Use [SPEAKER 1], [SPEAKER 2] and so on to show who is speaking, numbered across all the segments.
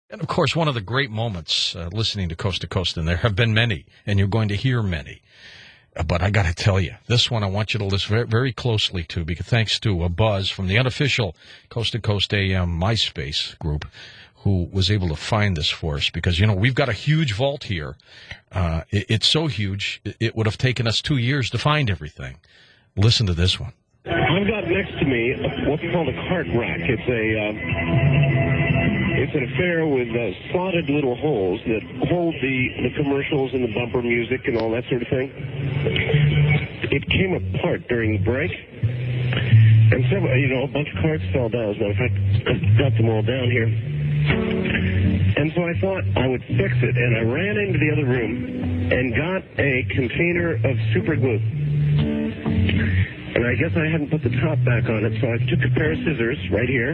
[SPEAKER 1] And, of course, one of the great moments listening to Coast, and there have been many, and you're going to hear many. But I got to tell you, this one I want you to listen very, very closely to, because thanks to a Buzz from the unofficial Coast to Coast AM MySpace group, who was able to find this for us, because, we've got a huge vault here. It's so huge, it would have taken us 2 years to find everything. Listen to this one.
[SPEAKER 2] I've got next to me what's called a cart rack. It's an affair with slotted little holes that hold the commercials and the bumper music and all that sort of thing. It came apart during the break, and several, a bunch of carts fell down. As a matter of fact, I've got them all down here. And so I thought I would fix it, and I ran into the other room and got a container of super glue. And I guess I hadn't put the top back on it, so I took a pair of scissors right here,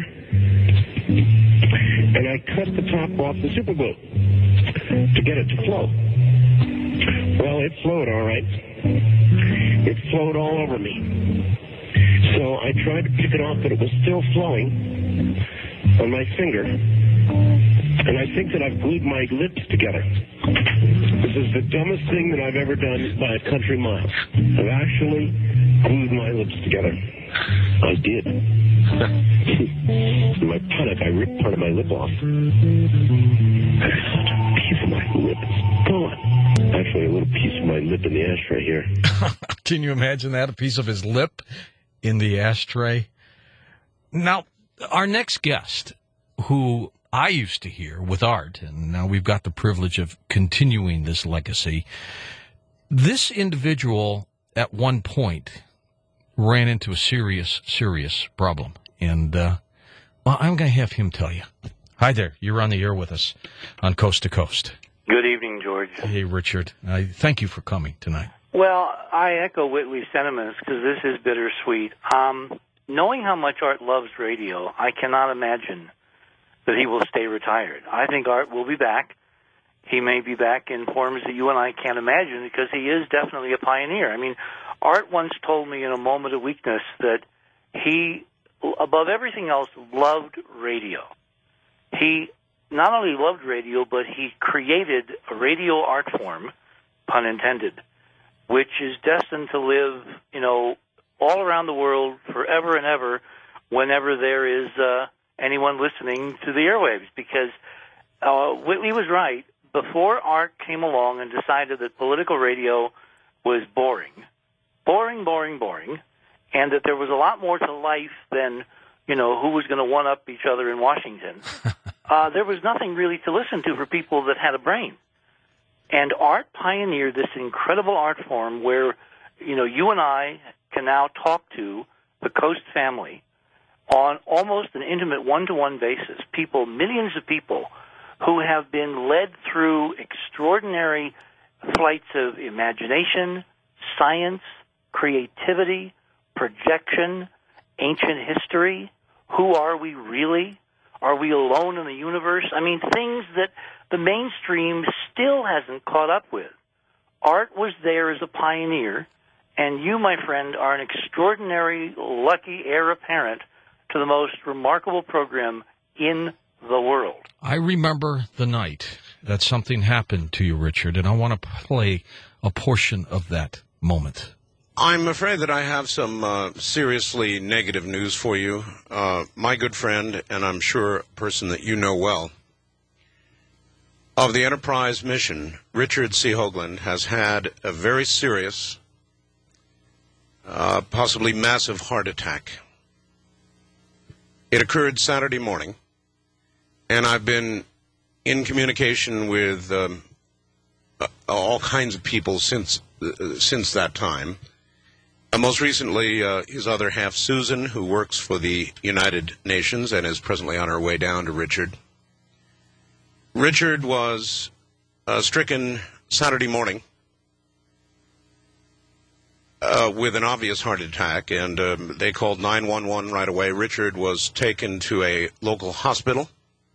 [SPEAKER 2] and I cut the top off the super glue to get it to flow. Well, it flowed all right. It flowed all over me. So I tried to pick it off, but it was still flowing on my finger. And I think that I've glued my lips together. This is the dumbest thing that I've ever done by a country mile. I've actually glued my lips together. I did. In my panic, I ripped part of my lip off. A piece of my lip is gone. Actually, a little piece of my lip in the ashtray here.
[SPEAKER 1] Can you imagine that? A piece of his lip in the ashtray? Now, our next guest, who I used to hear with Art, and now we've got the privilege of continuing this legacy. This individual, at one point, ran into a serious, serious problem. And, I'm going to have him tell you. Hi there. You're on the air with us on Coast to Coast.
[SPEAKER 3] Good evening, George.
[SPEAKER 1] Hey, Richard. Thank you for coming tonight.
[SPEAKER 3] Well, I echo Whitley's sentiments because this is bittersweet. Knowing how much Art loves radio, I cannot imagine that he will stay retired. I think Art will be back. He may be back in forms that you and I can't imagine because he is definitely a pioneer. I mean, Art once told me in a moment of weakness that he, above everything else, loved radio. He not only loved radio, but he created a radio art form, pun intended, which is destined to live, all around the world forever and ever whenever there is anyone listening to the airwaves, because Whitley was right. Before Art came along and decided that political radio was boring, and that there was a lot more to life than, who was going to one-up each other in Washington, there was nothing really to listen to for people that had a brain. And Art pioneered this incredible art form where, you and I can now talk to the Coast family on almost an intimate one-to-one basis, millions of people who have been led through extraordinary flights of imagination, science, creativity, projection, ancient history. Who are we really? Are we alone in the universe? I mean, things that the mainstream still hasn't caught up with. Art was there as a pioneer, and you, my friend, are an extraordinary, lucky heir apparent to the most remarkable program in the world.
[SPEAKER 1] I remember the night that something happened to you, Richard, and I want to play a portion of that moment.
[SPEAKER 4] I'm afraid that I have some seriously negative news for you. My good friend, and I'm sure a person that you know well, of the Enterprise mission, Richard C. Hoagland, has had a very serious, possibly massive heart attack. It occurred Saturday morning, and I've been in communication with all kinds of people since that time. Most recently, his other half, Susan, who works for the United Nations and is presently on her way down to Richard. Richard was stricken Saturday morning with an obvious heart attack, and they called 911 right away. Richard was taken to a local hospital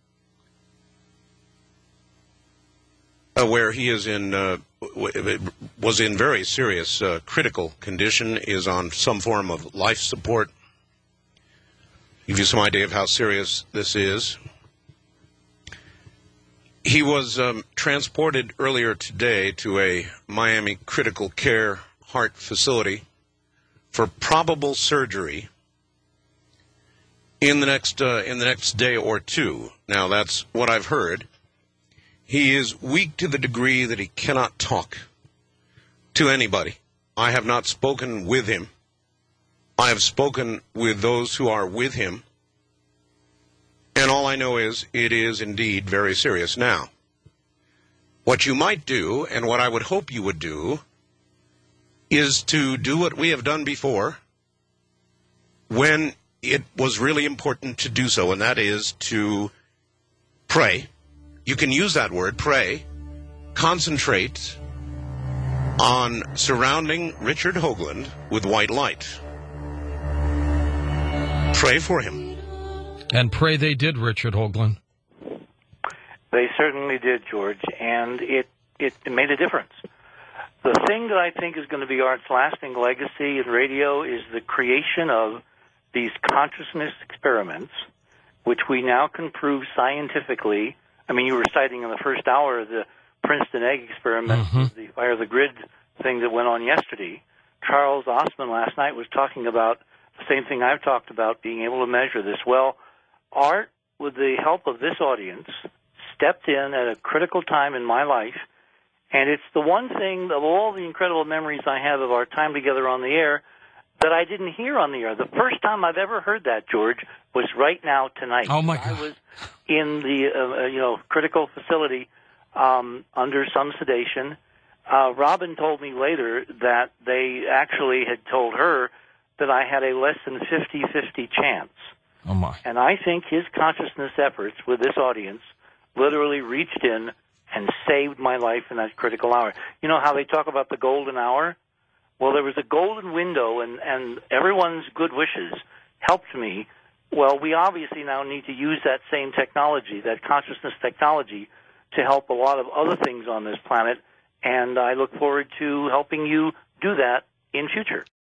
[SPEAKER 4] where he is was in very serious critical condition, is on some form of life support. Give you some idea of how serious this is. He was transported earlier today to a Miami critical care heart facility for probable surgery in the next day or two. Now, that's what I've heard. He is weak to the degree that he cannot talk to anybody. I have not spoken with him. I have spoken with those who are with him. And all I know is it is indeed very serious. Now, what you might do, and what I would hope you would do, is to do what we have done before when it was really important to do so, and that is to pray. You can use that word, pray. Concentrate on surrounding Richard Hoagland with white light. Pray for him.
[SPEAKER 1] And pray they did, Richard Hoagland.
[SPEAKER 3] They certainly did, George, and it made a difference. The thing that I think is going to be Art's lasting legacy in radio is the creation of these consciousness experiments, which we now can prove scientifically. I mean, you were citing in the first hour the Princeton egg experiment, the Fire the Grid thing that went on yesterday. Charles Osman last night was talking about the same thing I've talked about, being able to measure this. Well, Art, with the help of this audience, stepped in at a critical time in my life, and it's the one thing of all the incredible memories I have of our time together on the air that I didn't hear on the air. The first time I've ever heard that, George, was right now tonight.
[SPEAKER 1] Oh, my God.
[SPEAKER 3] I was in the critical facility under some sedation. Robin told me later that they actually had told her that I had a less than 50-50 chance.
[SPEAKER 1] Oh, my.
[SPEAKER 3] And I think his consciousness efforts with this audience literally reached in and saved my life in that critical hour. You know how they talk about the golden hour? Well, there was a golden window, and everyone's good wishes helped me. Well, we obviously now need to use that same technology, that consciousness technology, to help a lot of other things on this planet, and I look forward to helping you do that in future.